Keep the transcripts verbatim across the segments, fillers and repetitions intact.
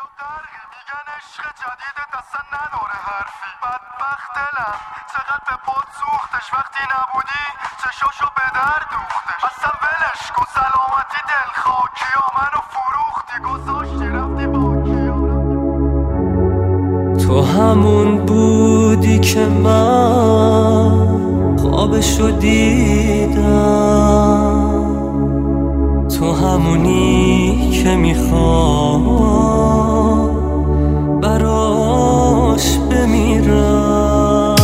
غرقی میگن عشق جدیدت اصلا نداره حرفی. بدبخت دلم چقدر به پات سوختش، وقتی نبودی چشاشو به در دوختش. اصلا ولش کن سلامتی دل خاکی ها، منو فروختی گذاشتی رفتی با کیا. تو همون بودی که من خوابشو دیدم، تو همونی که میخوام براش بمیرم.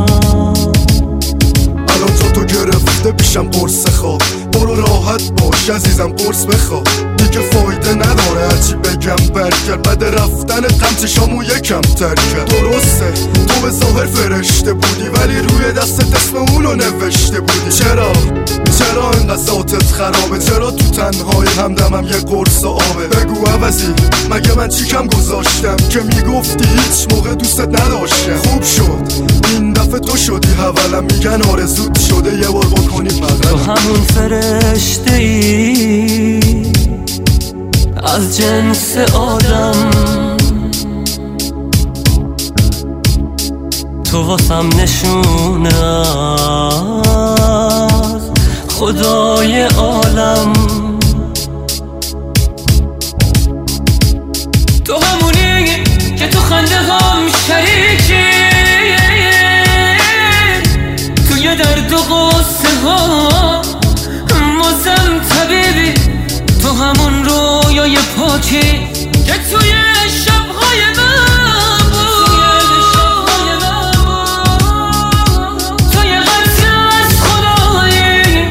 الان تو تو گرفته پیشم قرص خواب، برو راحت باش عزیزم قرص بخواب. دیگه فایده نداره هرچی بگم برگرد، بعد رفتن غم چشامو یکم تر کرد. درسته تو به ظاهر فرشته بودی ولی روی دستت اسم اونو نوشته بودی. چرا چرا اینقدر ذاتت خرابه؟ چرا تو تنهای همدمم یه قرص آبه؟ بگو عوضی مگه من چی کم گذاشتم که میگفتی هیچ موقع دوستت نداشتم؟ خوب شد این دفعه تو شدی حولم، میگن آرزوت شده یه بار بکنی بغلم. تو همون فرشته ای از جنس آدم، تو واسم نشونه از خدای عالم. تو همونی که تو خنده هم شریکی، توی درد و غصه ها مازم طبیبی. تو همون رویای پاکی که توی شبهای من بود، تو یه قطعه از خدایی.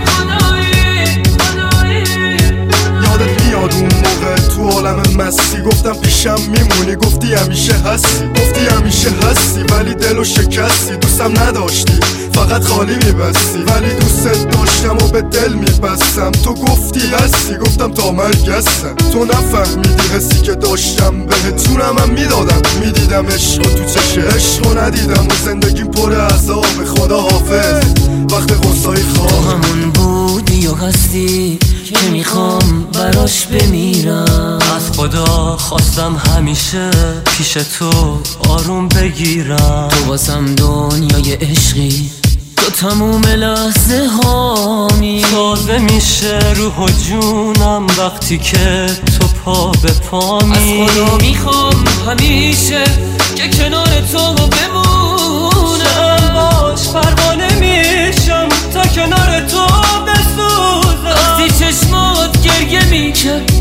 یادت میاد اون موقع تو عالم مستی گفتم پیشم میمونی، گفتی همیشه هستی، گفتی همیشه هستی ولی دلو شکستی. دوستم نداشتی فقط خالی میبستی، ولی دوستت داشتم و به دل میبستم. تو گفتی هستی گفتم تا مرگ هستم. تو نفهمیدی حسی که داشتم بهت، جونم هم میدادم میدیدم عشق تو چشه. عشق ندیدم و زندگیم پر عذاب. خدا حافظ وقت غصای خواب. تو همون بودی و هستی که میخوام براش بمیرم. از خدا خواستم همیشه پیش تو آروم بگیرم. تو واسم دنیای عشقی، تو تموم لحظه هامی. تازه میشه روح و جونم وقتی که تو پا به پامی. از خدا میخوام همیشه که کنار تو بمونم، باش پروانه میشم تا کنار تو بسوزم. وقتی چشمات گریه میکرد